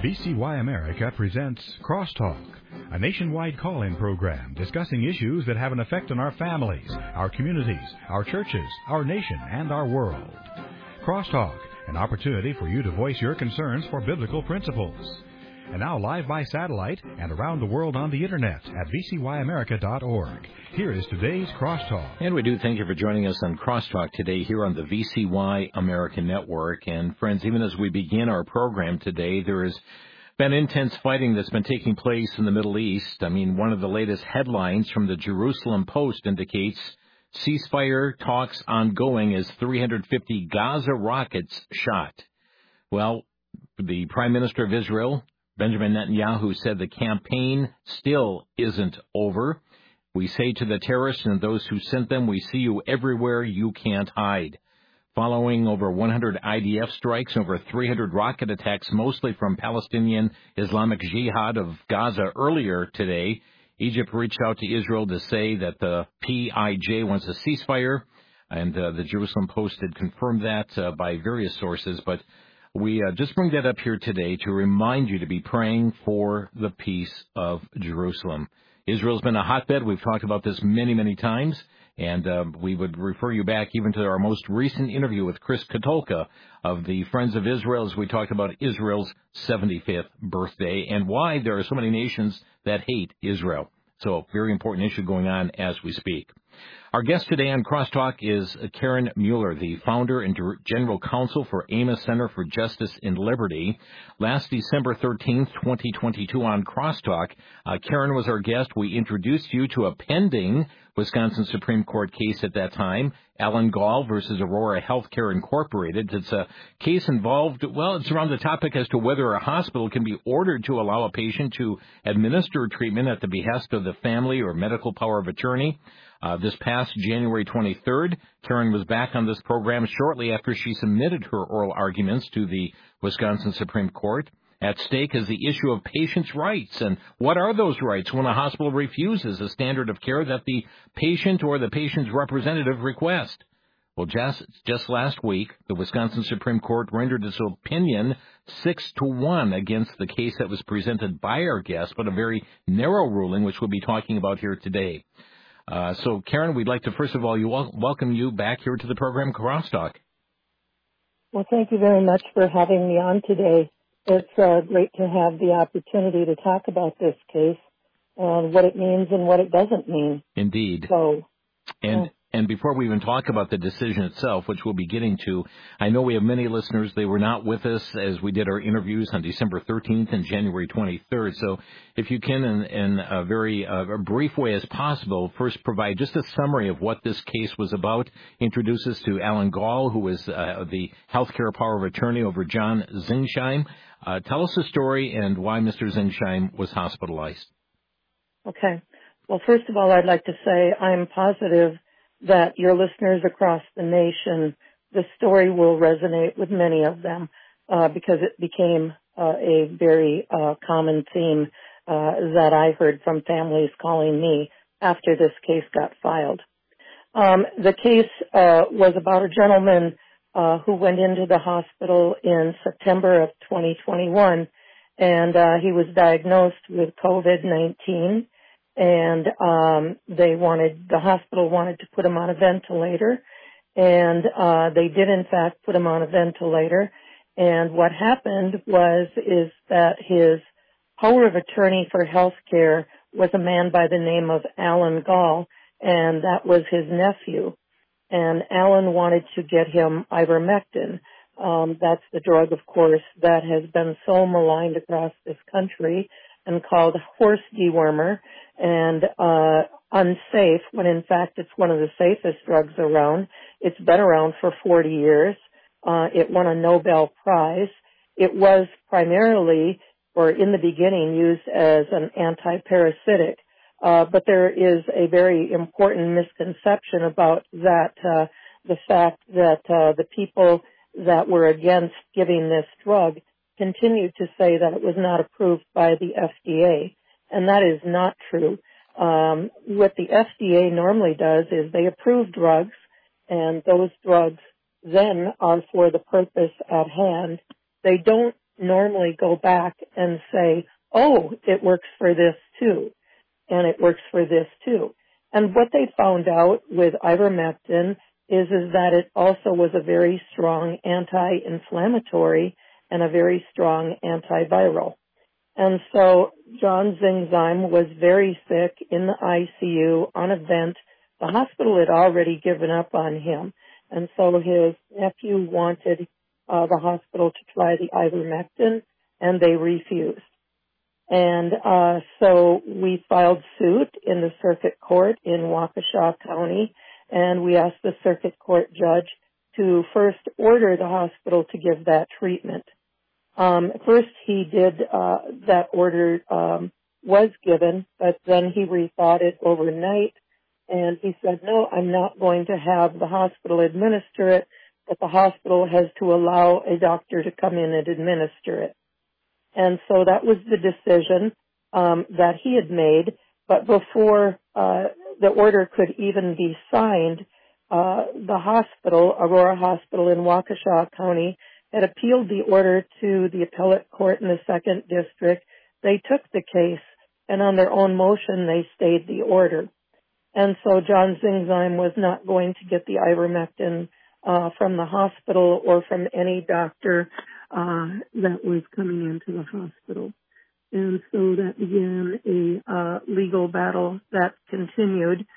VCY America presents Crosstalk, a nationwide call-in program discussing issues that have an effect on our families, our communities, our churches, our nation, and our world. Crosstalk, an opportunity for you to voice your concerns for biblical principles. And now live by satellite and around the world on the Internet at vcyamerica.org. Here is today's Crosstalk. And we do thank you for joining us on Crosstalk today here on the VCY America Network. And friends, even as we begin our program today, there has been intense fighting that's been taking place in the Middle East. I mean, one of the latest headlines from the Jerusalem Post indicates ceasefire talks ongoing as 350 Gaza rockets shot. Well, the Prime Minister of Israel, Benjamin Netanyahu, said the campaign still isn't over. We say to the terrorists and those who sent them, we see you everywhere, you can't hide. Following over 100 IDF strikes, over 300 rocket attacks, mostly from Palestinian Islamic Jihad of Gaza earlier today, Egypt reached out to Israel to say that the PIJ wants a ceasefire, and the Jerusalem Post had confirmed that by various sources, but we just bring that up here today to remind you to be praying for the peace of Jerusalem. Israel's been a hotbed. We've talked about this many, many times, and we would refer you back even to our most recent interview with Chris Katulka of the Friends of Israel as we talked about Israel's 75th birthday and why there are so many nations that hate Israel. So a very important issue going on as we speak. Our guest today on Crosstalk is Karen Mueller, the founder and general counsel for Amos Center for Justice and Liberty. Last December 13th, 2022 on Crosstalk, Karen was our guest. We introduced you to a pending Wisconsin Supreme Court case at that time, Alan Gall versus Aurora Healthcare Incorporated. It's a case involved, well, it's around the topic as to whether a hospital can be ordered to allow a patient to administer treatment at the behest of the family or medical power of attorney. This past January 23rd, Karen was back on this program shortly after she submitted her oral arguments to the Wisconsin Supreme Court. At stake is the issue of patients' rights, and what are those rights when a hospital refuses a standard of care that the patient or the patient's representative request? Well, just last week, the Wisconsin Supreme Court rendered its opinion 6-1 against the case that was presented by our guest, but a very narrow ruling, which we'll be talking about here today. So, Karen, we'd like to, first of all, welcome you back here to the program Crosstalk. Well, thank you very much for having me on today. It's great to have the opportunity to talk about this case and what it means and what it doesn't mean. Indeed. So, And before we even talk about the decision itself, which we'll be getting to, I know we have many listeners. They were not with us as we did our interviews on December 13th and January 23rd. So if you can, in a very brief way as possible, first provide just a summary of what this case was about. Introduce us to Alan Gall, who is the healthcare power of attorney over John Zingsheim. Tell us the story and why Mr. Zingsheim was hospitalized. Okay. Well, first of all, I'd like to say I'm positive that your listeners across the nation, the story will resonate with many of them because it became a very common theme that I heard from families calling me after this case got filed. The case was about a gentleman who went into the hospital in September of 2021, and he was diagnosed with COVID-19. And the hospital wanted to put him on a ventilator, and they did in fact put him on a ventilator. And what happened is that his power of attorney for health care was a man by the name of Alan Gall, and that was his nephew. And Alan wanted to get him ivermectin. That's the drug, of course, that has been so maligned across this country and called horse dewormer and unsafe, when in fact it's one of the safest drugs around. It's been around for 40 years. It won a Nobel Prize. It was primarily, or in the beginning, used as an anti-parasitic. But there is a very important misconception about that, the fact that the people that were against giving this drug continued to say that it was not approved by the FDA, and that is not true. What the FDA normally does is they approve drugs, and those drugs then are for the purpose at hand. They don't normally go back and say, oh, it works for this too, and it works for this too. And what they found out with ivermectin is that it also was a very strong anti-inflammatory and a very strong antiviral. And so John Zingheim was very sick in the ICU on a vent. The hospital had already given up on him. And so his nephew wanted the hospital to try the ivermectin, and they refused. And so we filed suit in the circuit court in Waukesha County, and we asked the circuit court judge to first order the hospital to give that treatment. First he did, that order was given, but then he rethought it overnight, and he said, no, I'm not going to have the hospital administer it, but the hospital has to allow a doctor to come in and administer it. And so that was the decision that he had made, but before the order could even be signed, the hospital, Aurora Hospital in Waukesha County, had appealed the order to the appellate court in the 2nd District. They took the case, and on their own motion, they stayed the order. And so John Zingheim was not going to get the ivermectin from the hospital or from any doctor that was coming into the hospital. And so that began a legal battle that continued.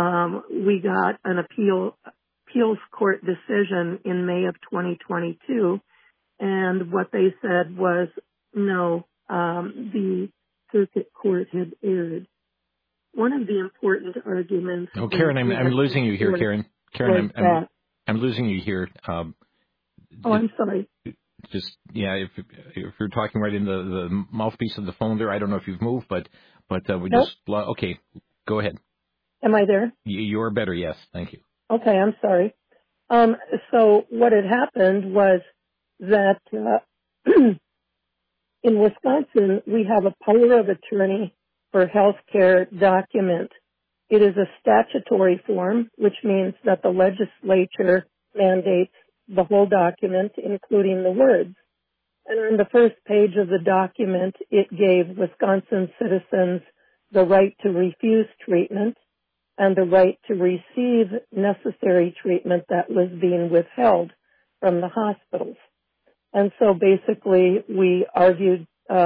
We got an appeals court decision in May of 2022, and what they said was, no, the circuit court had erred. One of the important arguments... Oh, Karen, I'm losing you here, Karen. Karen, I'm losing you here. I'm sorry. Just, yeah, if you're talking right in the mouthpiece of the phone there, I don't know if you've moved, but we nope. just... Okay, go ahead. Am I there? You're better, yes. Thank you. Okay, I'm sorry. So what had happened was that in Wisconsin, we have a power of attorney for healthcare document. It is a statutory form, which means that the legislature mandates the whole document, including the words. And on the first page of the document, it gave Wisconsin citizens the right to refuse treatment and the right to receive necessary treatment that was being withheld from the hospitals. And so basically we argued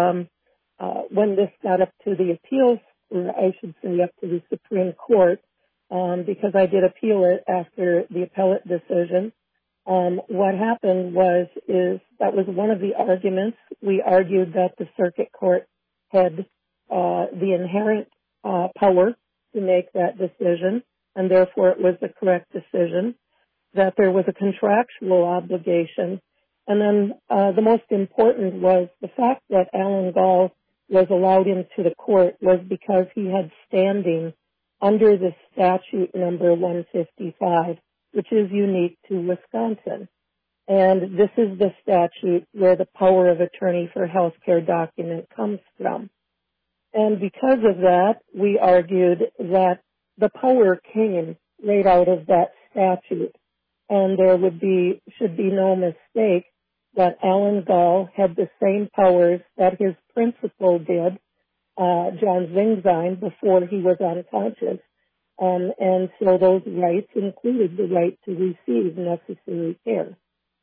when this got up to the appeals, or I should say up to the Supreme Court, because I did appeal it after the appellate decision. What happened is that was one of the arguments. We argued that the circuit court had the inherent power to make that decision, and therefore it was the correct decision, that there was a contractual obligation. And then the most important was the fact that Alan Gall was allowed into the court was because he had standing under the statute number 155, which is unique to Wisconsin. And this is the statute where the power of attorney for healthcare document comes from. And because of that, we argued that the power came right out of that statute. And there should be no mistake that Alan Gall had the same powers that his principal did, John Zingheim, before he was unconscious. And so those rights included the right to receive necessary care.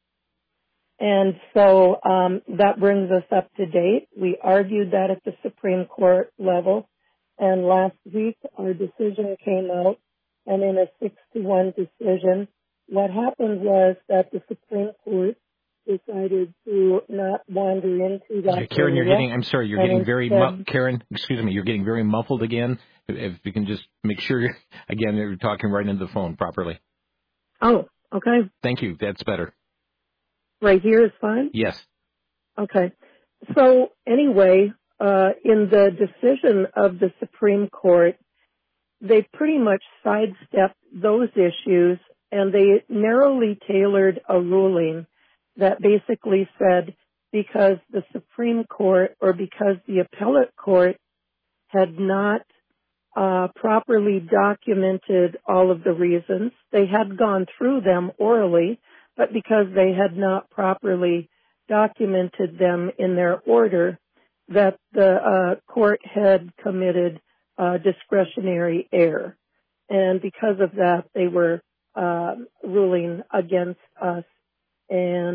And so that brings us up to date. We argued that at the Supreme Court level, and last week our decision came out, and in a 6-1 decision, what happened was that the Supreme Court decided to not wander into that. Karen, you're getting very Karen, excuse me, you're getting very muffled again. If you can just make sure, again, you're talking right into the phone properly. Oh, okay. Thank you. That's better. Right here is fine? Yes. Okay. So anyway, in the decision of the Supreme Court, they pretty much sidestepped those issues, and they narrowly tailored a ruling that basically said because the Supreme Court or because the appellate court had not properly documented all of the reasons, they had gone through them orally, but because they had not properly documented them in their order that the court had committed discretionary error. And because of that, they were ruling against us. And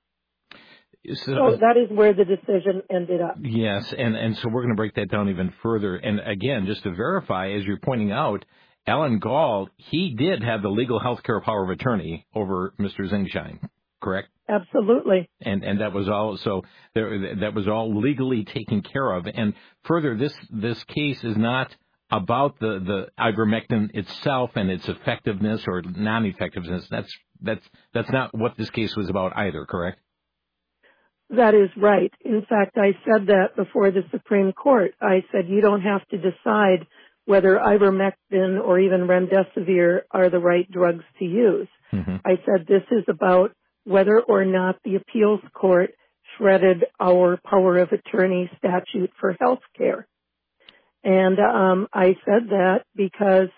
so that is where the decision ended up. Yes, and so we're going to break that down even further. And again, just to verify, as you're pointing out, Alan Gall, he did have the legal health care power of attorney over Mr. Zingsheim, correct? Absolutely. And that was all. So that was all legally taken care of. And further, this case is not about the ivermectin itself and its effectiveness or non-effectiveness. That's not what this case was about either, correct? That is right. In fact, I said that before the Supreme Court. I said you don't have to decide whether ivermectin or even remdesivir are the right drugs to use. Mm-hmm. I said this is about whether or not the appeals court shredded our power of attorney statute for health care. And I said that because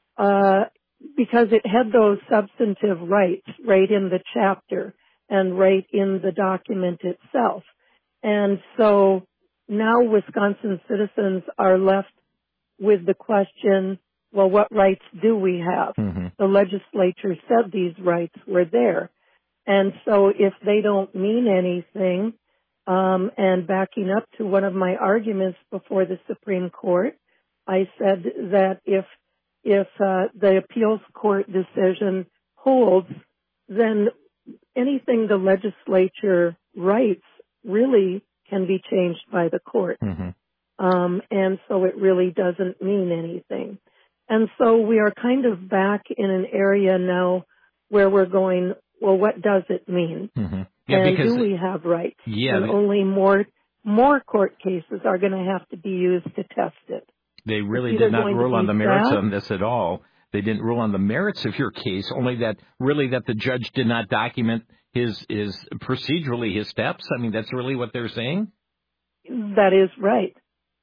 it had those substantive rights right in the chapter and right in the document itself. And so now Wisconsin citizens are left with the question, well, what rights do we have? Mm-hmm. The legislature said these rights were there. And so if they don't mean anything, and backing up to one of my arguments before the Supreme Court, I said that if the appeals court decision holds, then anything the legislature writes really can be changed by the court. Mm-hmm. And so it really doesn't mean anything. And so we are kind of back in an area now where we're going, well, what does it mean? Mm-hmm. Yeah, and because, do we have rights? Yeah, and only more court cases are going to have to be used to test it. They really did not rule on the merits on this at all. They didn't rule on the merits of your case, only that the judge did not document his procedurally his steps. I mean, that's really what they're saying? That is right.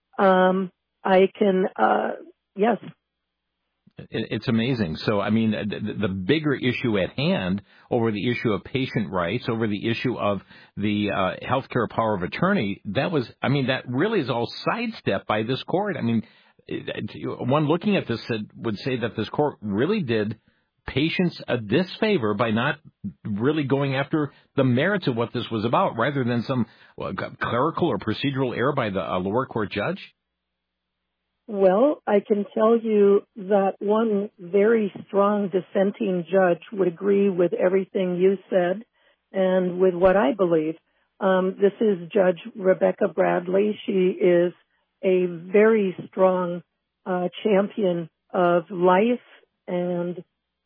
I can, yes. It's amazing. So, I mean, the bigger issue at hand over the issue of patient rights, over the issue of the healthcare power of attorney, that really is all sidestepped by this court. I mean, one looking at this would say that this court really did patients a disfavor by not really going after the merits of what this was about, rather than some clerical or procedural error by the lower court judge. Well, I can tell you that one very strong dissenting judge would agree with everything you said and with what I believe. This is Judge Rebecca Bradley. She is a very strong champion of life and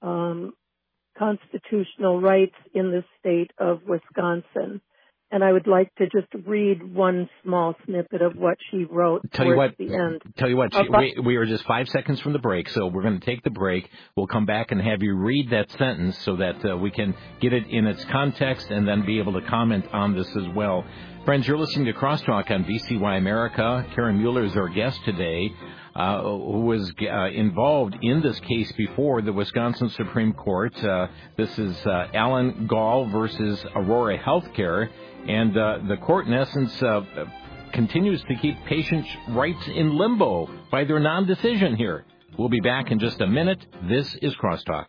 constitutional rights in the state of Wisconsin. And I would like to just read one small snippet of what she wrote towards the end. Tell you what, we are just 5 seconds from the break, so we're going to take the break. We'll come back and have you read that sentence so that we can get it in its context and then be able to comment on this as well. Friends, you're listening to Crosstalk on VCY America. Karen Mueller is our guest today, who was involved in this case before the Wisconsin Supreme Court. This is Alan Gall versus Aurora Healthcare. And the court, in essence, continues to keep patients' rights in limbo by their non-decision here. We'll be back in just a minute. This is Crosstalk.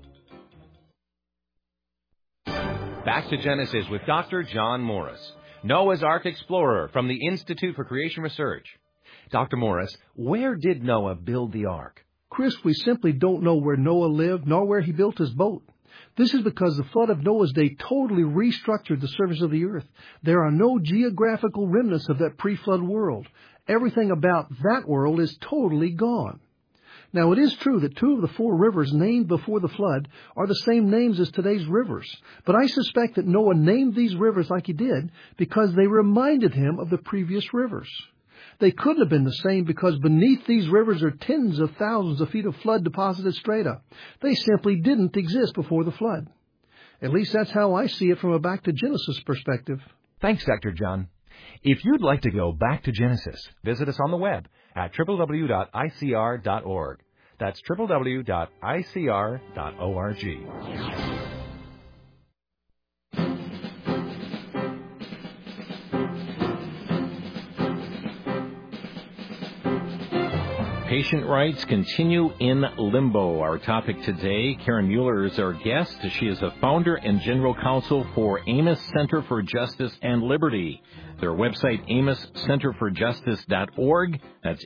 Back to Genesis with Dr. John Morris, Noah's Ark Explorer from the Institute for Creation Research. Dr. Morris, where did Noah build the ark? Chris, we simply don't know where Noah lived nor where he built his boat. This is because the flood of Noah's day totally restructured the surface of the earth. There are no geographical remnants of that pre-flood world. Everything about that world is totally gone. Now, it is true that 2 of the 4 rivers named before the flood are the same names as today's rivers. But I suspect that Noah named these rivers like he did because they reminded him of the previous rivers. They couldn't have been the same because beneath these rivers are tens of thousands of feet of flood-deposited strata. They simply didn't exist before the flood. At least that's how I see it from a Back to Genesis perspective. Thanks, Dr. John. If you'd like to go back to Genesis, visit us on the web at www.icr.org. That's www.icr.org. patient rights continue in limbo. Our topic today, Karen Mueller is our guest. She is a founder and general counsel for Amos Center for Justice and Liberty. Their website, amoscenterforjustice.org. That's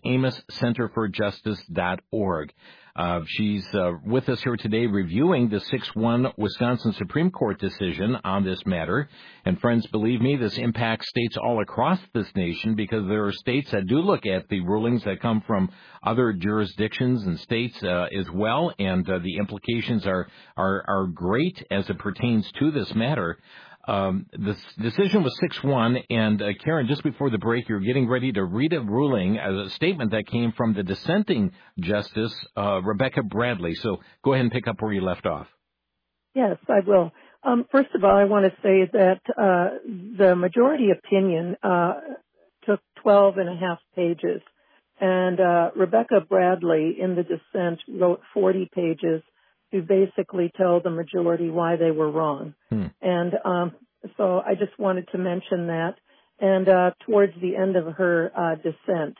amoscenterforjustice.org. She's with us here today reviewing the 6-1 Wisconsin Supreme Court decision on this matter. And friends, believe me, this impacts states all across this nation because there are states that do look at the rulings that come from other jurisdictions and states as well. And the implications are great as it pertains to this matter. This decision was 6-1, and Karen, just before the break, you're getting ready to read a ruling, a statement that came from the dissenting Justice, Rebecca Bradley. So go ahead and pick up where you left off. Yes, I will. First of all, I want to say that the majority opinion took 12 and a half pages, and Rebecca Bradley in the dissent wrote 40 pages to basically tell the majority why they were wrong. And so I just wanted to mention that. And towards the end of her dissent,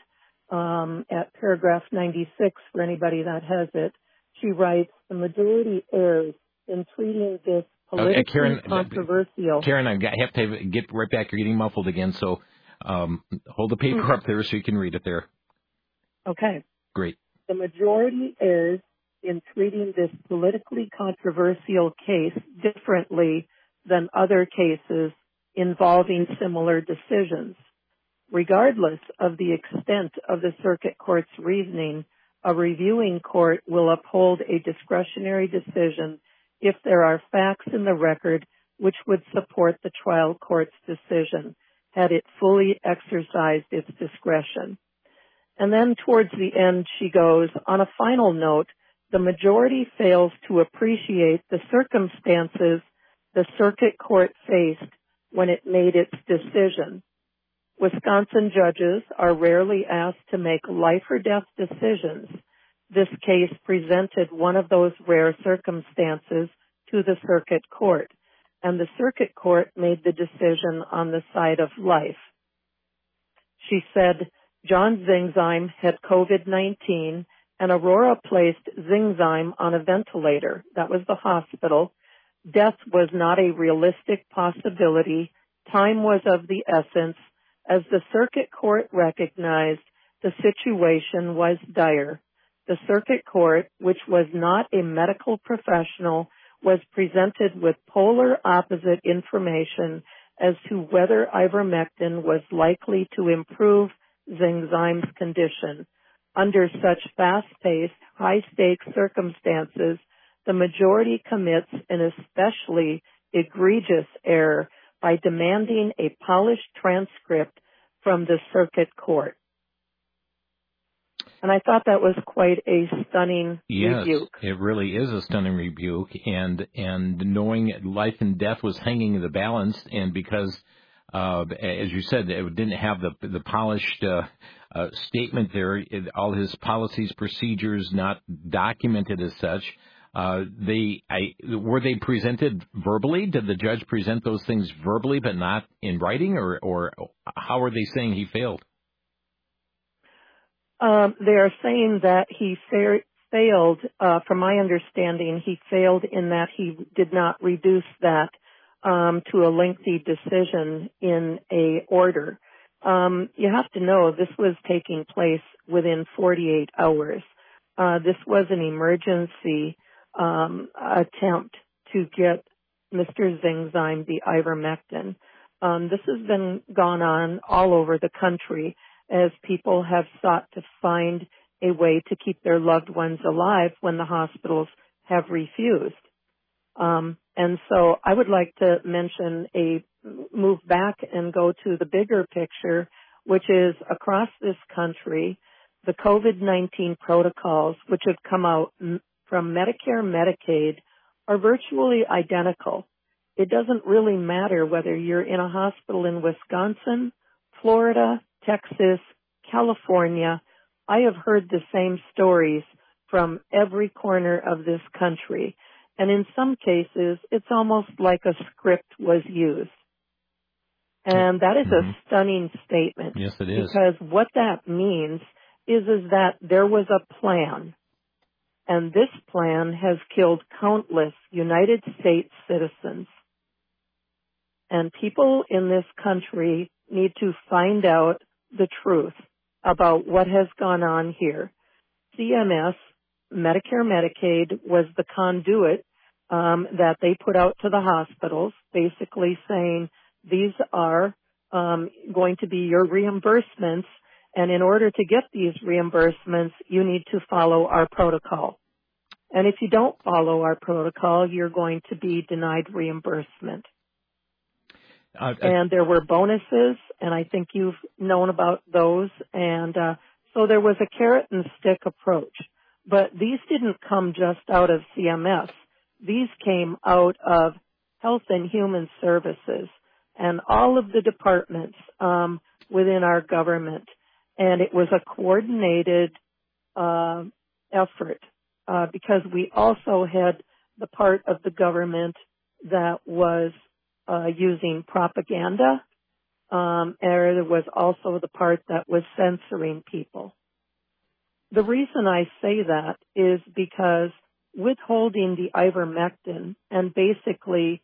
at paragraph 96, for anybody that has it, she writes, the majority errs in treating this politically controversial. Karen, I have to get right back. You're getting muffled again, so hold the paper up there so you can read it there. Okay. Great. The majority errs in treating this politically controversial case differently than other cases involving similar decisions. Regardless of the extent of the circuit court's reasoning, a reviewing court will uphold a discretionary decision if there are facts in the record which would support the trial court's decision had it fully exercised its discretion. And then towards the end she goes, on a final note, the majority fails to appreciate the circumstances the circuit court faced when it made its decision. Wisconsin judges are rarely asked to make life or death decisions. This case presented one of those rare circumstances to the circuit court, and the circuit court made the decision on the side of life. She said, John Zingzheim had COVID-19 and Aurora placed Zingzheim on a ventilator. That was the hospital. Death was not a realistic possibility. Time was of the essence. As the circuit court recognized, the situation was dire. The circuit court, which was not a medical professional, was presented with polar opposite information as to whether ivermectin was likely to improve Zingzheim's condition. Under such fast-paced, high-stakes circumstances, the majority commits an especially egregious error by demanding a polished transcript from the circuit court. And I thought that was quite a stunning rebuke. Yes, it really is a stunning rebuke, and knowing life and death was hanging in the balance, and because, as you said, it didn't have the polished statement there, all his policies, procedures not documented as such. Were they presented verbally? Did the judge present those things verbally but not in writing, or how are they saying he failed? They are saying that he failed, from my understanding, he failed in that he did not reduce that to a lengthy decision in a order. You have to know this was taking place within 48 hours. This was an emergency attempt to get Mr. Zingzheim the ivermectin. This has been gone on all over the country as people have sought to find a way to keep their loved ones alive when the hospitals have refused. And so I would like to mention move back and go to the bigger picture, which is across this country, the COVID-19 protocols, which have come out from Medicare, Medicaid, are virtually identical. It doesn't really matter whether you're in a hospital in Wisconsin, Florida, Texas, California. I have heard the same stories from every corner of this country. And in some cases, it's almost like a script was used. And that is a stunning statement. Yes, it is. Because what that means is that there was a plan, and this plan has killed countless United States citizens. And people in this country need to find out the truth about what has gone on here. CMS, Medicare, Medicaid, was the conduit that they put out to the hospitals, basically saying these are going to be your reimbursements, and in order to get these reimbursements, you need to follow our protocol. And if you don't follow our protocol, you're going to be denied reimbursement. And there were bonuses, and I think you've known about those. And so there was a carrot and stick approach. But these didn't come just out of CMS. These came out of Health and Human Services and all of the departments within our government. And it was a coordinated effort because we also had the part of the government that was using propaganda, and there was also the part that was censoring people. The reason I say that is because withholding the ivermectin and basically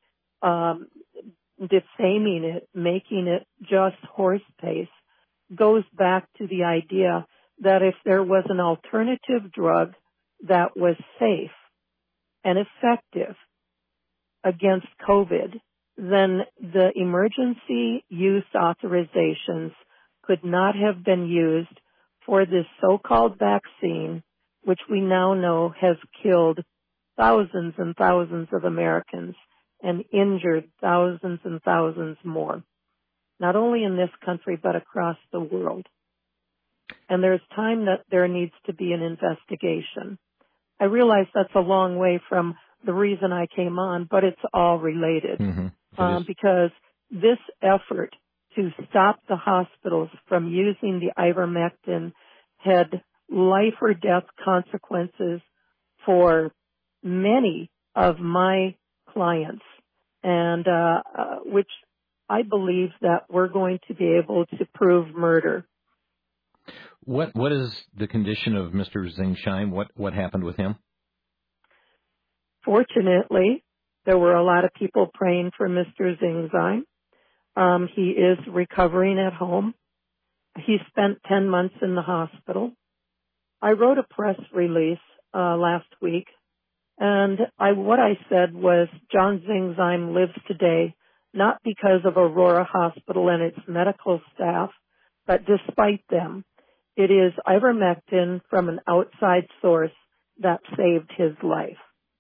defaming it, making it just horse paste, goes back to the idea that if there was an alternative drug that was safe and effective against COVID, then the emergency use authorizations could not have been used for this so-called vaccine, which we now know has killed thousands and thousands of Americans and injured thousands and thousands more, not only in this country but across the world. And there's time that there needs to be an investigation. I realize that's a long way from the reason I came on, but it's all related. Mm-hmm. Because this effort to stop the hospitals from using the ivermectin had life or death consequences for many of my clients, and which I believe that we're going to be able to prove murder. What is the condition of Mr. Zingsheim? What happened with him? Fortunately, there were a lot of people praying for Mr. Zingsheim. He is recovering at home. He spent 10 months in the hospital. I wrote a press release last week, and what I said was John Zingsheim lives today not because of Aurora Hospital and its medical staff, but despite them. It is ivermectin from an outside source that saved his life.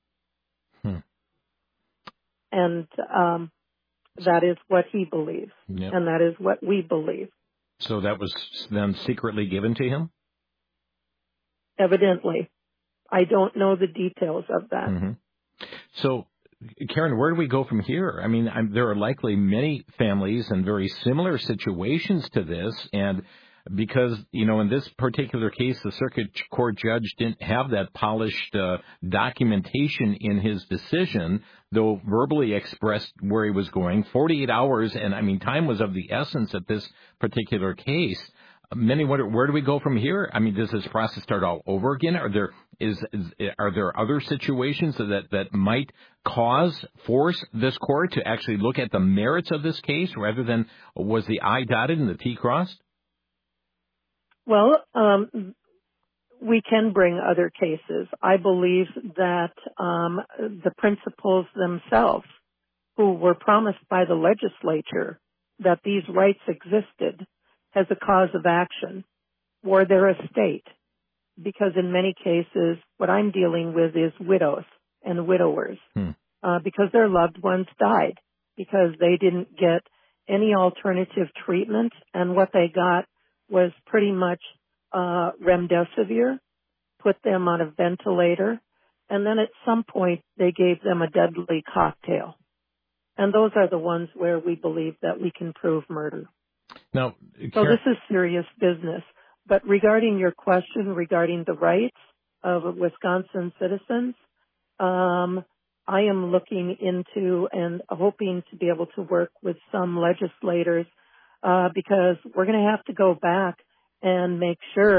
And that is what he believes, and that is what we believe. So that was then secretly given to him? Evidently. I don't know the details of that. Mm-hmm. So, Karen, where do we go from here? I mean, there are likely many families in very similar situations to this, and because, in this particular case, the circuit court judge didn't have that polished documentation in his decision, though verbally expressed where he was going. 48 hours, and time was of the essence at this particular case. Many wonder, where do we go from here? I mean, does this process start all over again? Are there other situations that might force this court to actually look at the merits of this case rather than was the I dotted and the T crossed? Well, we can bring other cases. I believe that the principals themselves, who were promised by the legislature that these rights existed as a cause of action, or their estate, because in many cases what I'm dealing with is widows and widowers, because their loved ones died, because they didn't get any alternative treatment, and what they got was pretty much remdesivir, put them on a ventilator, and then at some point they gave them a deadly cocktail. And those are the ones where we believe that we can prove murder. Now, so this is serious business. But regarding your question regarding the rights of Wisconsin citizens, I am looking into and hoping to be able to work with some legislators because we're going to have to go back and make sure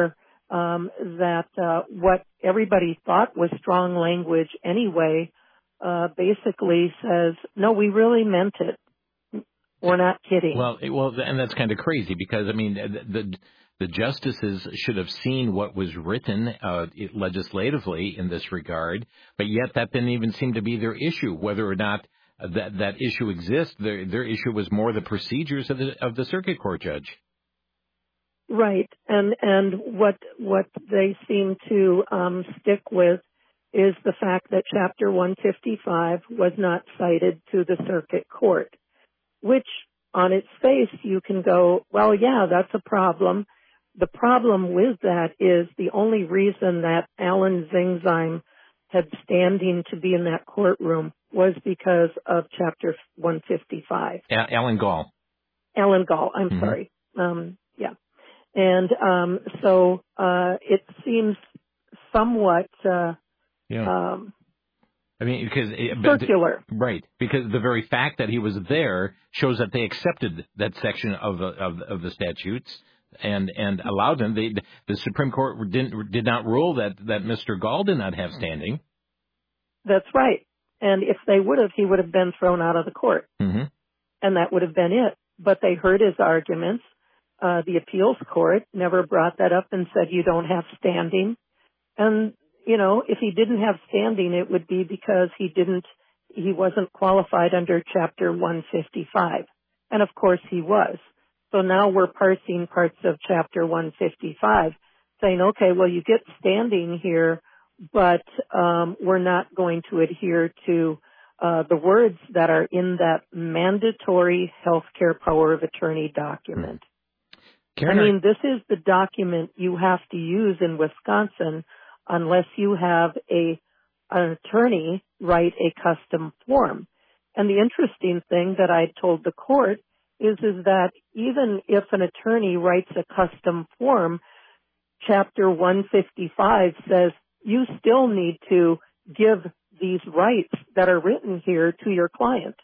that what everybody thought was strong language anyway basically says, no, we really meant it. We're not kidding. Well, and that's kind of crazy because, I mean, the justices should have seen what was written legislatively in this regard, but yet that didn't even seem to be their issue, whether or not that issue exists. Their issue was more the procedures of the circuit court judge. Right, and what they seem to stick with is the fact that Chapter 155 was not cited to the circuit court, which on its face you can go, well, yeah, that's a problem. The problem with that is the only reason that Alan Zingsheim had standing to be in that courtroom was because of Chapter 155. Alan Gall. Alan Gall, I'm sorry. Yeah. And so it seems somewhat I mean, because circular. Right, because the very fact that he was there shows that they accepted that section of the statutes and allowed them. The Supreme Court did not rule that Mr. Gall did not have standing. That's right. And if they would have, he would have been thrown out of the court. And that would have been it. But they heard his arguments. The appeals court never brought that up and said, you don't have standing. And, you know, if he didn't have standing, it would be because he wasn't qualified under Chapter 155. And of course he was. So now we're parsing parts of Chapter 155, saying, okay, well, you get standing here, but we're not going to adhere to the words that are in that mandatory health care power of attorney document. Karen, I mean, this is the document you have to use in Wisconsin unless you have an attorney write a custom form. And the interesting thing that I told the court is that even if an attorney writes a custom form, Chapter 155 says you still need to give these rights that are written here to your client.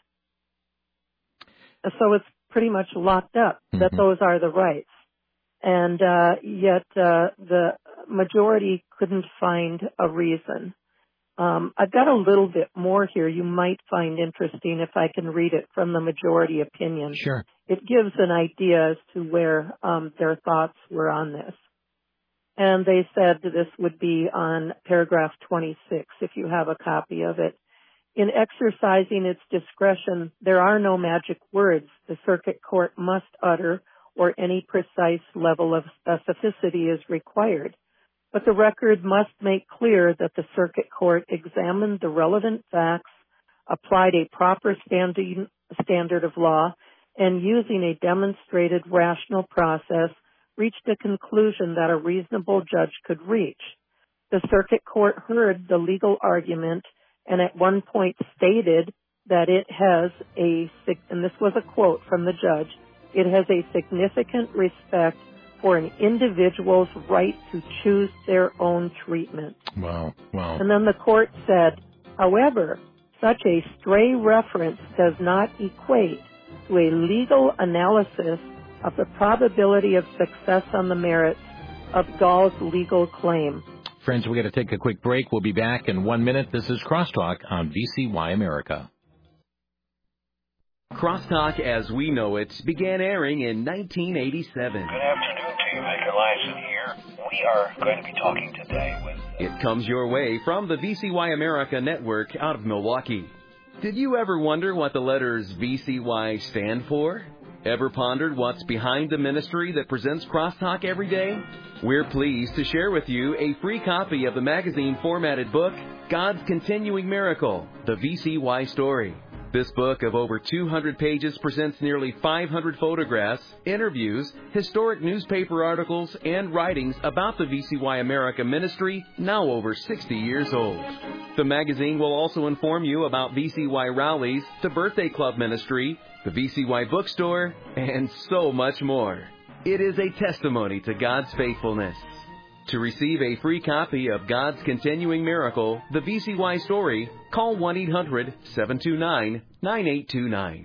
So it's pretty much locked up that those are the rights. And yet the majority couldn't find a reason. I've got a little bit more here you might find interesting if I can read it from the majority opinion. Sure. It gives an idea as to where their thoughts were on this. And they said this would be on paragraph 26, if you have a copy of it. In exercising its discretion, there are no magic words the circuit court must utter or any precise level of specificity is required. But the record must make clear that the circuit court examined the relevant facts, applied a proper standard of law, and using a demonstrated rational process, reached a conclusion that a reasonable judge could reach. The circuit court heard the legal argument and at one point stated that it has and this was a quote from the judge, it has a significant respect for an individual's right to choose their own treatment. Wow. And then the court said, however, such a stray reference does not equate to a legal analysis of the probability of success on the merits of Gall's legal claim. Friends, we're going to take a quick break. We'll be back in 1 minute. This is Crosstalk on VCY America. Crosstalk as we know it began airing in 1987. Good afternoon to you, Edgar Lyson here. We are going to be talking today with... It comes your way from the VCY America network out of Milwaukee. Did you ever wonder what the letters VCY stand for? Ever pondered what's behind the ministry that presents Crosstalk every day? We're pleased to share with you a free copy of the magazine formatted book, God's Continuing Miracle, The VCY Story. This book of over 200 pages presents nearly 500 photographs, interviews, historic newspaper articles, and writings about the VCY America ministry, now over 60 years old. The magazine will also inform you about VCY rallies, the Birthday Club ministry, the VCY bookstore, and so much more. It is a testimony to God's faithfulness. To receive a free copy of God's Continuing Miracle, The VCY Story, call 1-800-729-9829.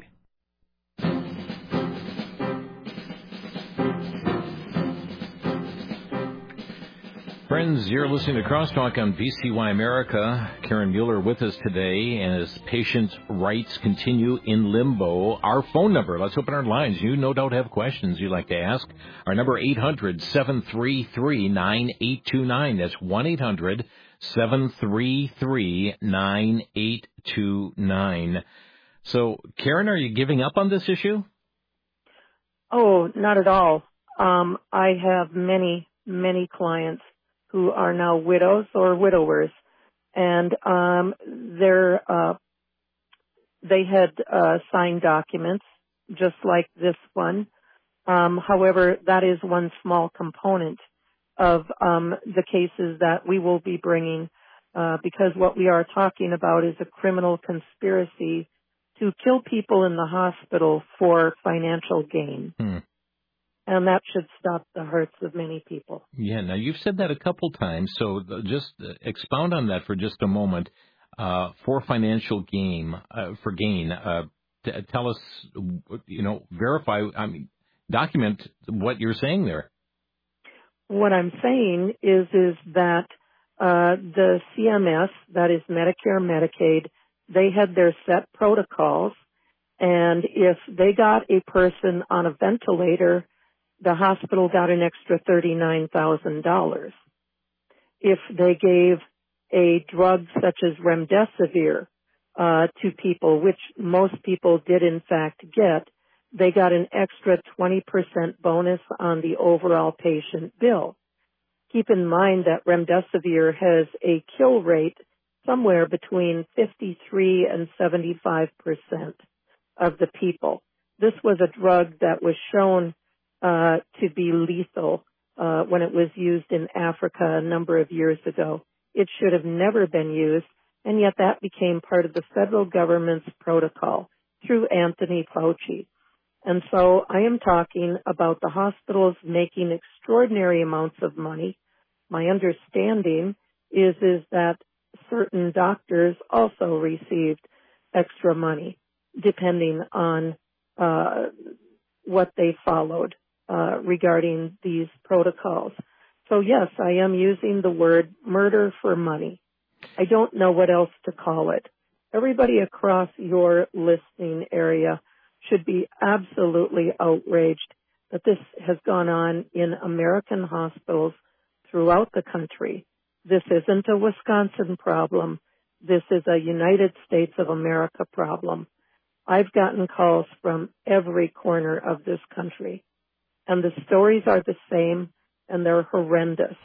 Friends, you're listening to Crosstalk on VCY America. Karen Mueller with us today, and as patient rights continue in limbo, our phone number, let's open our lines. You no doubt have questions you'd like to ask. Our number, 800-733-9829. That's 1-800-733-9829. So, Karen, are you giving up on this issue? Oh, not at all. I have many clients who are now widows or widowers, and they had signed documents just like this one. However, that is one small component of the cases that we will be bringing, because what we are talking about is a criminal conspiracy to kill people in the hospital for financial gain. And that should stop the hurts of many people. Yeah, now you've said that a couple times, so just expound on that for just a moment. For financial gain, tell us, verify, document what you're saying there. What I'm saying is that the CMS, that is Medicare, Medicaid, they had their set protocols, and if they got a person on a ventilator, the hospital got an extra $39,000. If they gave a drug such as remdesivir to people, which most people did in fact get, they got an extra 20% bonus on the overall patient bill. Keep in mind that remdesivir has a kill rate somewhere between 53 and 75% of the people. This was a drug that was shown to be lethal when it was used in Africa a number of years ago. It should have never been used, and yet that became part of the federal government's protocol through Anthony Fauci. And so I am talking about the hospitals making extraordinary amounts of money. My understanding is that certain doctors also received extra money depending on what they followed regarding these protocols. So yes, I am using the word murder for money. I don't know what else to call it. Everybody across your listening area should be absolutely outraged that this has gone on in American hospitals throughout the country. This isn't a Wisconsin problem. This is a United States of America problem. I've gotten calls from every corner of this country, and the stories are the same, and they're horrendous.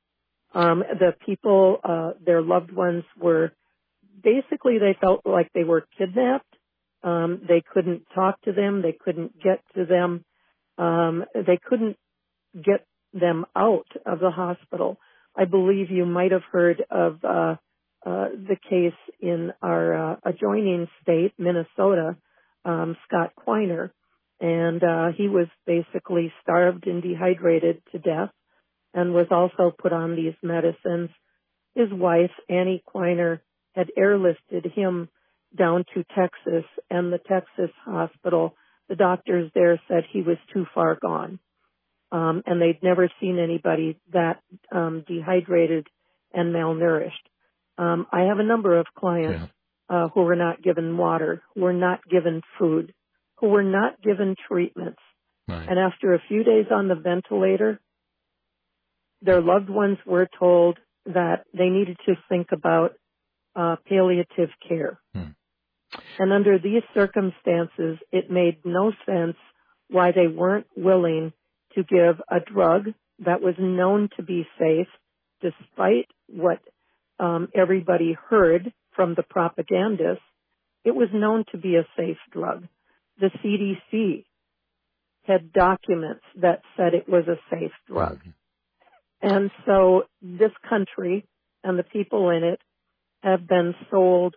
The people, their loved ones were, basically they felt like they were kidnapped. They couldn't talk to them. They couldn't get to them. They couldn't get them out of the hospital. I believe you might have heard of the case in our adjoining state, Minnesota, Scott Quiner, and he was basically starved and dehydrated to death and was also put on these medicines. His wife, Annie Quiner, had airlifted him down to Texas, and the Texas hospital, the doctors there said he was too far gone. And they'd never seen anybody that dehydrated and malnourished. I have a number of clients who were not given water, who were not given food, who were not given treatments. Right. And after a few days on the ventilator, their loved ones were told that they needed to think about palliative care. And under these circumstances, it made no sense why they weren't willing to give a drug that was known to be safe, despite what everybody heard from the propagandists. It was known to be a safe drug. The CDC had documents that said it was a safe drug. And so this country and the people in it have been sold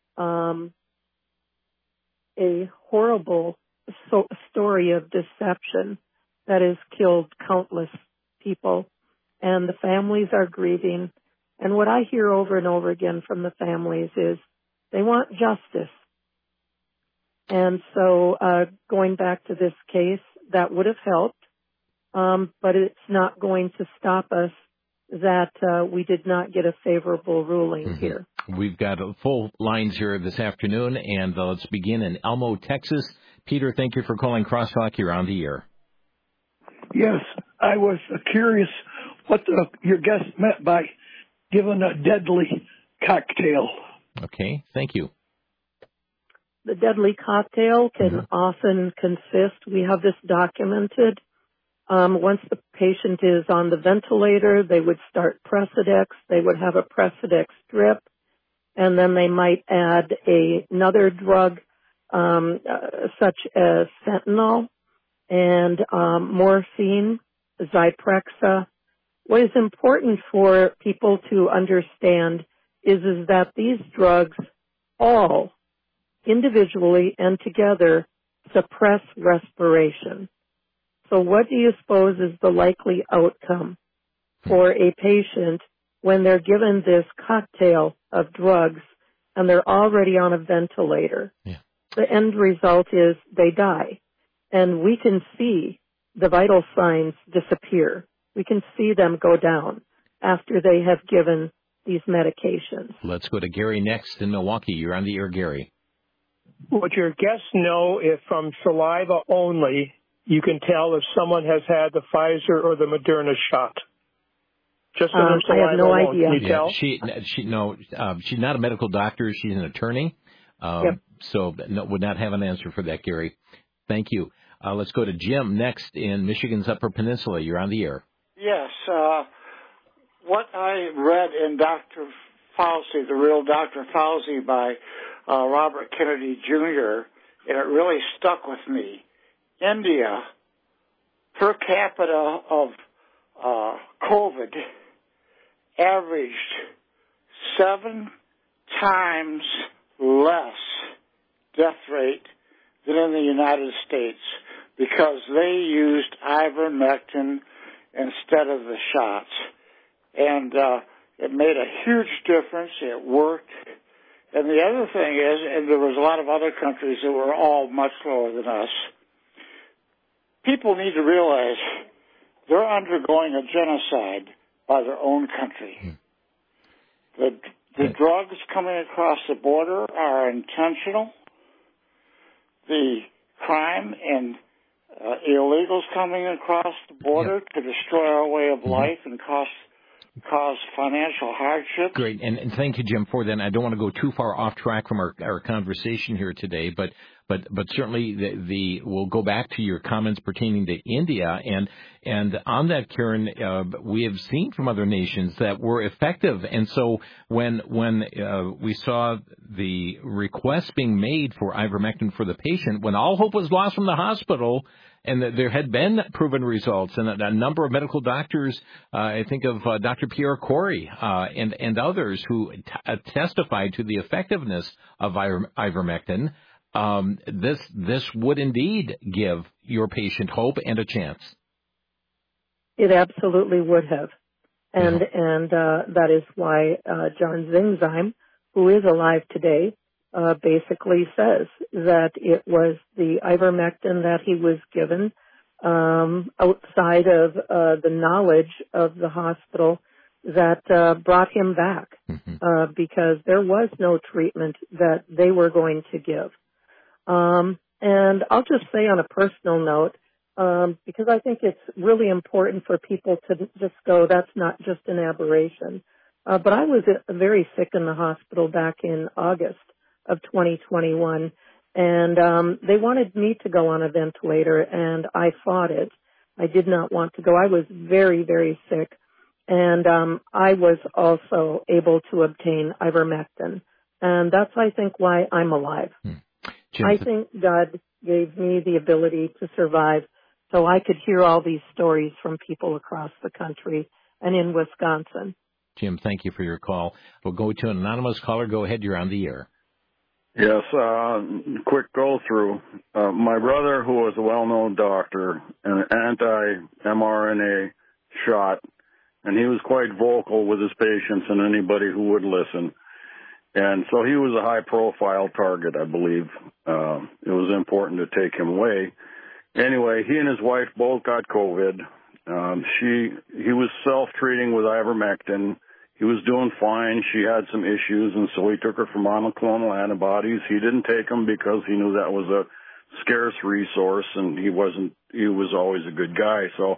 a horrible story of deception that has killed countless people, and the families are grieving. And what I hear over and over again from the families is they want justice. And so going back to this case, that would have helped, but it's not going to stop us that we did not get a favorable ruling here. We've got full lines here this afternoon, and let's begin in Elmo, Texas. Peter, thank you for calling Crosstalk. You're on the air. Yes, I was curious what your guest meant by giving a deadly cocktail. Okay, thank you. The deadly cocktail can often consist, we have this documented, once the patient is on the ventilator, they would start Precedex, they would have a Precedex drip, and then they might add another drug such as fentanyl and morphine, Zyprexa. What is important for people to understand is that these drugs all individually and together suppress respiration. So what do you suppose is the likely outcome for a patient when they're given this cocktail of drugs and they're already on a ventilator? Yeah. The end result is they die. And we can see the vital signs disappear. We can see them go down after they have given these medications. Let's go to Gary next in Milwaukee. You're on the air, Gary. Would your guests know if from saliva only you can tell if someone has had the Pfizer or the Moderna shot? Just on their saliva I have no alone. idea. Can you tell? She's not a medical doctor. She's an attorney. So would not have an answer for that, Gary. Thank you. Let's go to Jim next in Michigan's Upper Peninsula. You're on the air. Yes. What I read in Dr. Fauci, The Real Dr. Fauci by Robert Kennedy Jr., and it really stuck with me. India, per capita of COVID, averaged 7 times less death rate than in the United States because they used ivermectin instead of the shots. And it made a huge difference. It worked. And the other thing is, and there was a lot of other countries that were all much lower than us, people need to realize they're undergoing a genocide by their own country. The drugs coming across the border are intentional. The crime and illegals coming across the border to destroy our way of life and cause financial hardship. Great, and thank you, Jim, for that. And I don't want to go too far off track from our conversation here today, but certainly we'll go back to your comments pertaining to India, and on that, Karen, we have seen from other nations that were effective, and so when we saw the request being made for ivermectin for the patient, when all hope was lost from the hospital, and there had been proven results, and a number of medical doctors, I think of Dr. Pierre Corey and others who testified to the effectiveness of ivermectin. This would indeed give your patient hope and a chance. It absolutely would have, and that is why John Zingsheim, who is alive today, basically says that it was the ivermectin that he was given outside of the knowledge of the hospital that brought him back because there was no treatment that they were going to give. And I'll just say on a personal note, because I think it's really important for people to just go, that's not just an aberration. But I was very sick in the hospital back in August of 2021, and they wanted me to go on a ventilator, and I fought it. I did not want to go. I was very, very sick, and I was also able to obtain ivermectin, and that's, I think, why I'm alive. I think God gave me the ability to survive so I could hear all these stories from people across the country and in Wisconsin. Jim, thank you for your call. We'll go to an anonymous caller. Go ahead. You're on the air. Yes, quick go-through. My brother, who was a well-known doctor, an anti-mRNA shot, and he was quite vocal with his patients and anybody who would listen. And so he was a high-profile target, I believe. It was important to take him away. Anyway, he and his wife both got COVID. He was self-treating with ivermectin. He was doing fine. She had some issues, and so he took her for monoclonal antibodies. He didn't take them because he knew that was a scarce resource, and he was always a good guy. So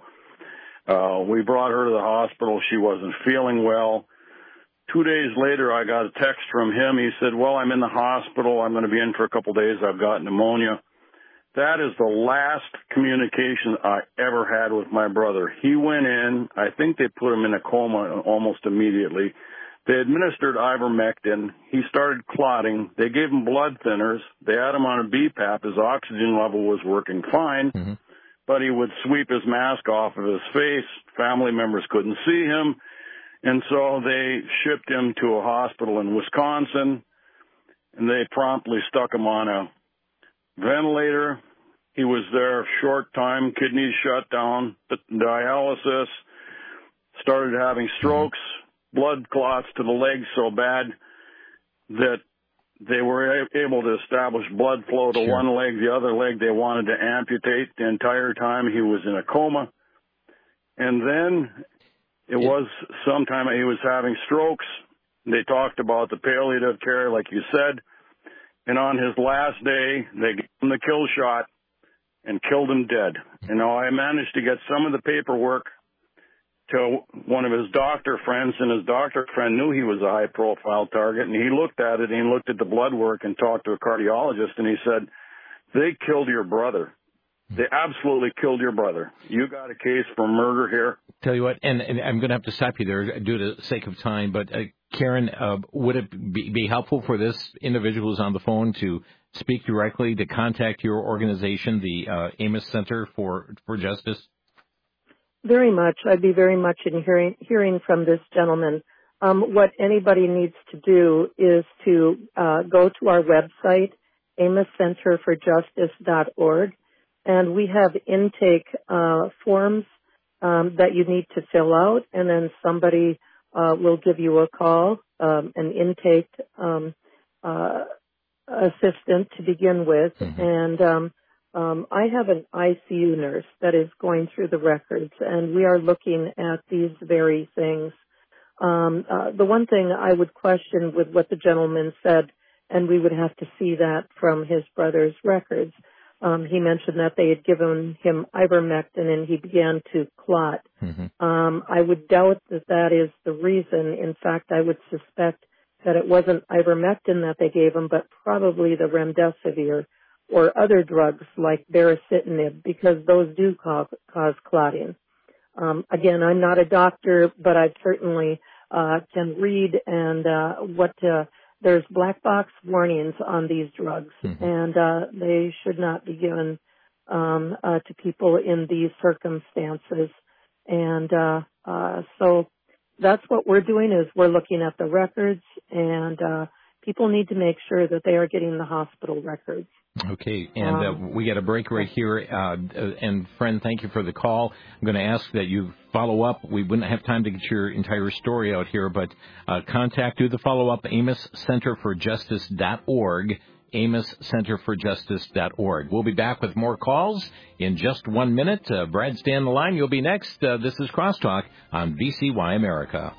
we brought her to the hospital. She wasn't feeling well. 2 days later, I got a text from him. He said, well, I'm in the hospital. I'm going to be in for a couple of days. I've got pneumonia. That is the last communication I ever had with my brother. He went in. I think they put him in a coma almost immediately. They administered ivermectin. He started clotting. They gave him blood thinners. They had him on a BPAP. His oxygen level was working fine, but he would sweep his mask off of his face. Family members couldn't see him, and so they shipped him to a hospital in Wisconsin, and they promptly stuck him on a ventilator. He was there a short time, kidneys shut down, dialysis, started having strokes, blood clots to the legs so bad that they were able to establish blood flow to one leg. The other leg they wanted to amputate. The entire time he was in a coma. And then it was sometime he was having strokes. They talked about the palliative care, like you said. And on his last day, they gave him the kill shot and killed him dead. You know, I managed to get some of the paperwork to one of his doctor friends, and his doctor friend knew he was a high-profile target, and he looked at it, and he looked at the blood work and talked to a cardiologist, and he said, they killed your brother. They absolutely killed your brother. You got a case for murder here. Tell you what, and I'm going to have to stop you there due to the sake of time, but Karen, would it be helpful for this individual who's on the phone to speak directly, to contact your organization, the Amos Center for Justice? Very much. I'd be very much in hearing from this gentleman. What anybody needs to do is to go to our website, AmosCenterForJustice.org, and we have intake forms that you need to fill out, and then somebody will give you a call, an intake assistant to begin with, and I have an ICU nurse that is going through the records, and we are looking at these very things. The one thing I would question with what the gentleman said, and we would have to see that from his brother's records, he mentioned that they had given him ivermectin and he began to clot. I would doubt that that is the reason. In fact, I would suspect that it wasn't ivermectin that they gave him, but probably the remdesivir or other drugs like baricitinib, because those do cause clotting. Again, I'm not a doctor, but I certainly can read and there's black box warnings on these drugs, and they should not be given to people in these circumstances. And so that's what we're doing, is we're looking at the records, and people need to make sure that they are getting the hospital records. Okay, and we got a break right here. And, friend, thank you for the call. I'm going to ask that you follow up. We wouldn't have time to get your entire story out here, but do the follow-up, AmosCenterForJustice.org, AmosCenterForJustice.org. We'll be back with more calls in just 1 minute. Brad, stay on the line. You'll be next. This is Crosstalk on VCY America.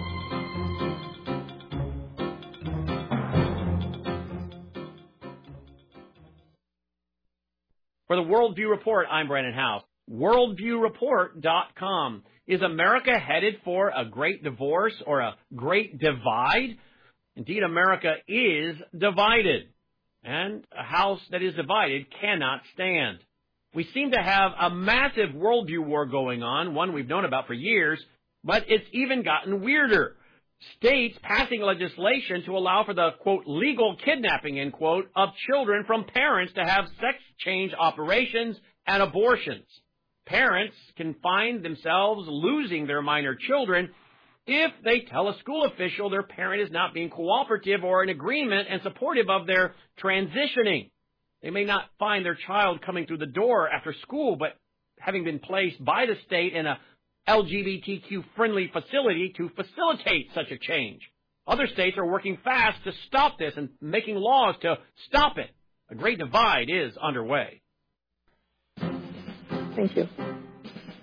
For the Worldview Report, I'm Brandon House. WorldviewReport.com. Is America headed for a great divorce or a great divide? Indeed, America is divided, and a house that is divided cannot stand. We seem to have a massive worldview war going on, one we've known about for years, but it's even gotten weirder. States passing legislation to allow for the, quote, legal kidnapping, end quote, of children from parents to have sex change operations and abortions. Parents can find themselves losing their minor children if they tell a school official their parent is not being cooperative or in agreement and supportive of their transitioning. They may not find their child coming through the door after school, but having been placed by the state in a LGBTQ-friendly facility to facilitate such a change. Other states are working fast to stop this and making laws to stop it. A great divide is underway. Thank you.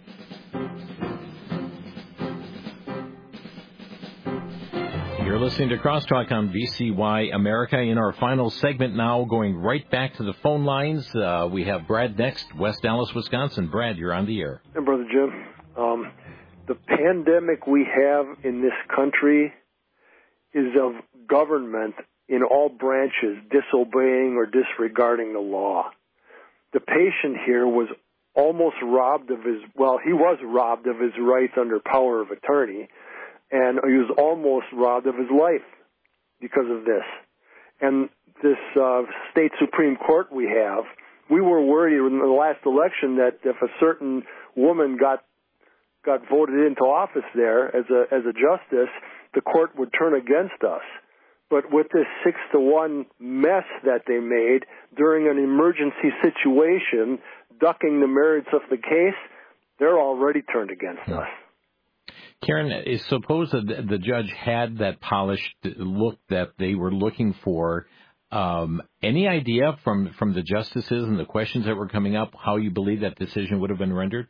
You're listening to Crosstalk on VCY America. In our final segment now, going right back to the phone lines. We have Brad next, West Dallas, Wisconsin. Brad, you're on the air. Hey, Brother Jim. The pandemic we have in this country is of government in all branches disobeying or disregarding the law. The patient here was almost robbed of he was robbed of his rights under power of attorney, and he was almost robbed of his life because of this. And this state Supreme Court we were worried in the last election that if a certain woman got voted into office there as a justice, the court would turn against us. But with this 6-1 mess that they made during an emergency situation, ducking the merits of the case, they're already turned against us. Karen, suppose that the judge had that polished look that they were looking for. Any idea from the justices and the questions that were coming up how you believe that decision would have been rendered?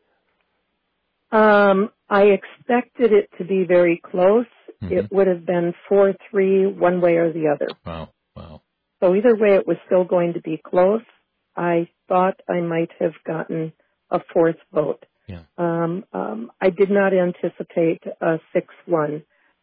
I expected it to be very close. Mm-hmm. It would have been 4-3 one way or the other. Wow. So either way, it was still going to be close. I thought I might have gotten a fourth vote. Yeah. I did not anticipate a 6-1.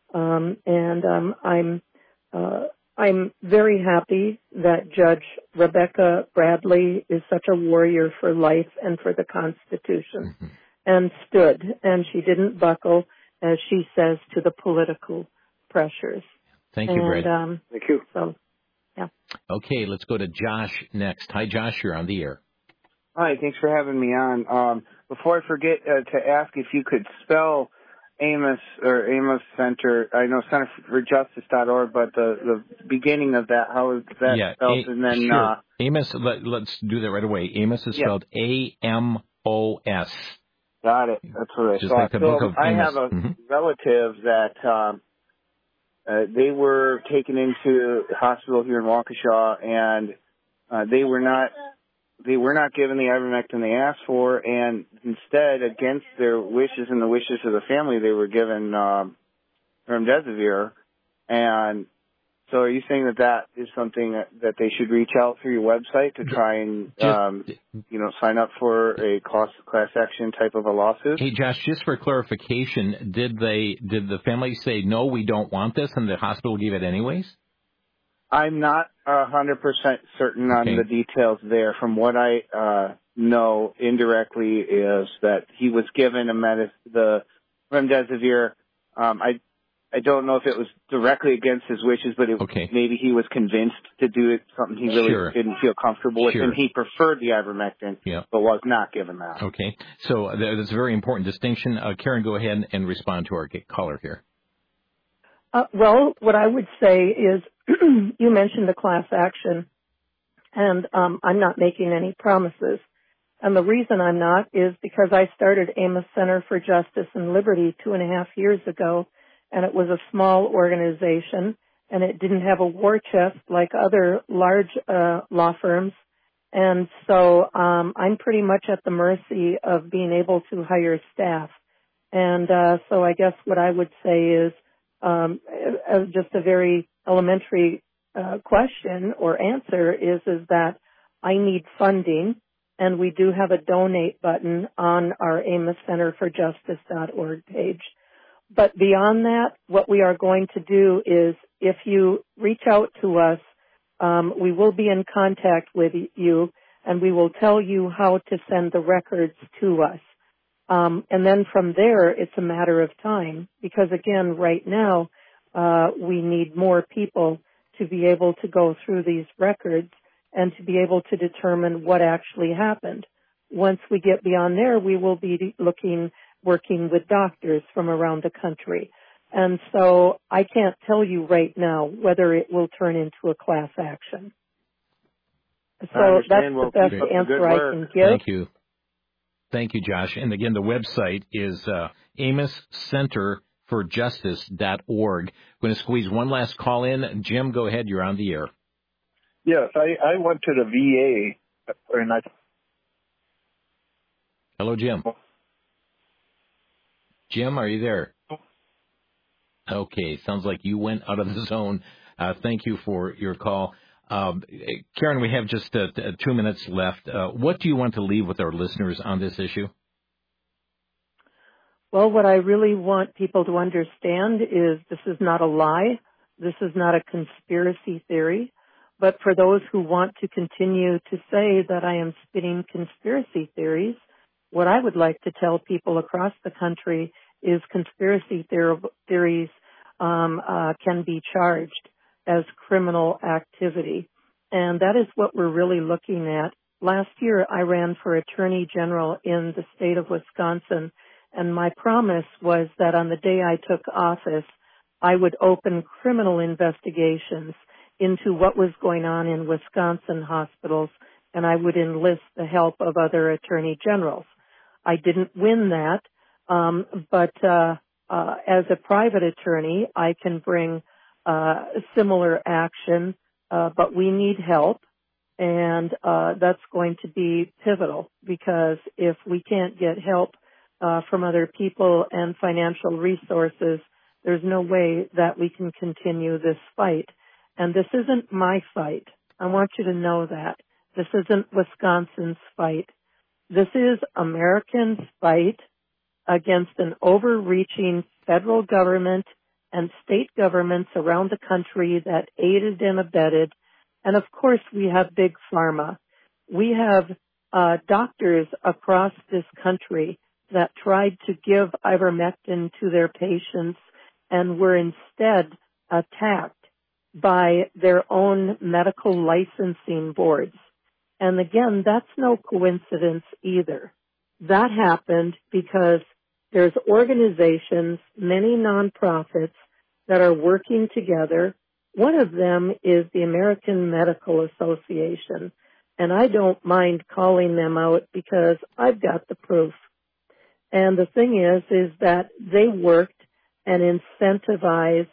I'm very happy that Judge Rebecca Bradley is such a warrior for life and for the Constitution. Mm-hmm. And stood, and she didn't buckle, as she says, to the political pressures. Thank you, Brad. Thank you. So, yeah. Okay, let's go to Josh next. Hi, Josh, you're on the air. Hi, thanks for having me on. Before I forget to ask if you could spell Amos or Amos Center, I know centerforjustice.org, but the beginning of that, how is that spelled? And then sure. Amos, let's do that right away. Amos is spelled A-M-O-S. Got it. That's what I Just thought. like the book of I Amos. have a relative that they were taken into the hospital here in Waukesha, and they were not given the ivermectin they asked for, and instead, against their wishes and the wishes of the family, they were given remdesivir. And so are you saying that is something that they should reach out through your website to try and, sign up for a class action type of a lawsuit? Hey, Josh, just for clarification, did the family say, no, we don't want this, and the hospital gave it anyways? I'm not 100% certain on the details there. From what I know indirectly is that he was given the remdesivir. I don't know if it was directly against his wishes, but maybe he was convinced to do it, something he really didn't feel comfortable with, and he preferred the ivermectin, but was not given that. Okay, so that's a very important distinction. Karen, go ahead and respond to our caller here. Well, what I would say is you mentioned the class action, and I'm not making any promises. And the reason I'm not is because I started Amos Center for Justice and Liberty 2.5 years ago, and it was a small organization, and it didn't have a war chest like other large law firms. And so I'm pretty much at the mercy of being able to hire staff. And so I guess what I would say is just a very elementary question or answer is that I need funding, and we do have a donate button on our AmosCenterForJustice.org page. But beyond that, what we are going to do is if you reach out to us, we will be in contact with you, and we will tell you how to send the records to us. And then from there, it's a matter of time, because again, right now, we need more people to be able to go through these records and to be able to determine what actually happened. Once we get beyond there, we will be working with doctors from around the country. And so I can't tell you right now whether it will turn into a class action. So that's the best answer I can give. Thank you. Thank you, Josh. And again, the website is AmosCenterForJustice.org. I'm going to squeeze one last call in. Jim, go ahead. You're on the air. Yes, I went to the VA, and Hello, Jim. Jim, are you there? Okay, sounds like you went out of the zone. Thank you for your call. Karen, we have just 2 minutes left. What do you want to leave with our listeners on this issue? Well, what I really want people to understand is this is not a lie. This is not a conspiracy theory. But for those who want to continue to say that I am spinning conspiracy theories, what I would like to tell people across the country is conspiracy theories can be charged as criminal activity. And that is what we're really looking at. Last year, I ran for Attorney General in the state of Wisconsin, and my promise was that on the day I took office, I would open criminal investigations into what was going on in Wisconsin hospitals, and I would enlist the help of other attorney generals. I didn't win that, but as a private attorney, I can bring similar action, but we need help, and that's going to be pivotal, because if we can't get help from other people and financial resources, there's no way that we can continue this fight. And this isn't my fight. I want you to know that. This isn't Wisconsin's fight. This is Americans' fight against an overreaching federal government and state governments around the country that aided and abetted. And of course, we have Big Pharma. We have doctors across this country that tried to give ivermectin to their patients and were instead attacked by their own medical licensing boards. And again, that's no coincidence either. That happened because there's organizations, many nonprofits, that are working together. One of them is the American Medical Association, and I don't mind calling them out because I've got the proof. And the thing is that they worked and incentivized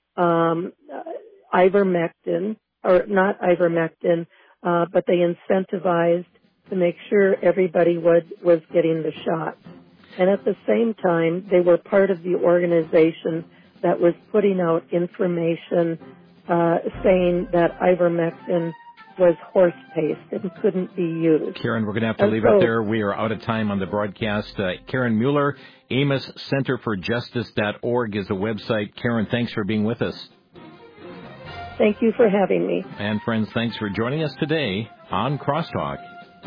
ivermectin, or not ivermectin, but they incentivized to make sure everybody was getting the shot. And at the same time, they were part of the organization that was putting out information saying that ivermectin was horse paste and couldn't be used. Karen, we're going to have to leave it there. We are out of time on the broadcast. Karen Mueller, Amos Center for Justice.org is the website. Karen, thanks for being with us. Thank you for having me. And friends, thanks for joining us today on Crosstalk.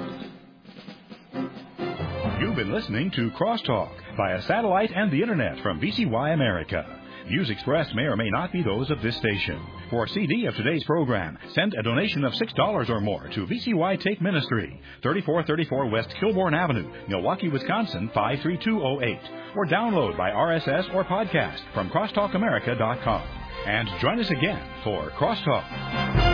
You've been listening to Crosstalk via satellite and the internet from VCY America. Views expressed may or may not be those of this station. For a CD of today's program, send a donation of $6 or more to VCY Take Ministry, 3434 West Kilbourne Avenue, Milwaukee, Wisconsin, 53208. Or download by RSS or podcast from crosstalkamerica.com. And join us again for Crosstalk.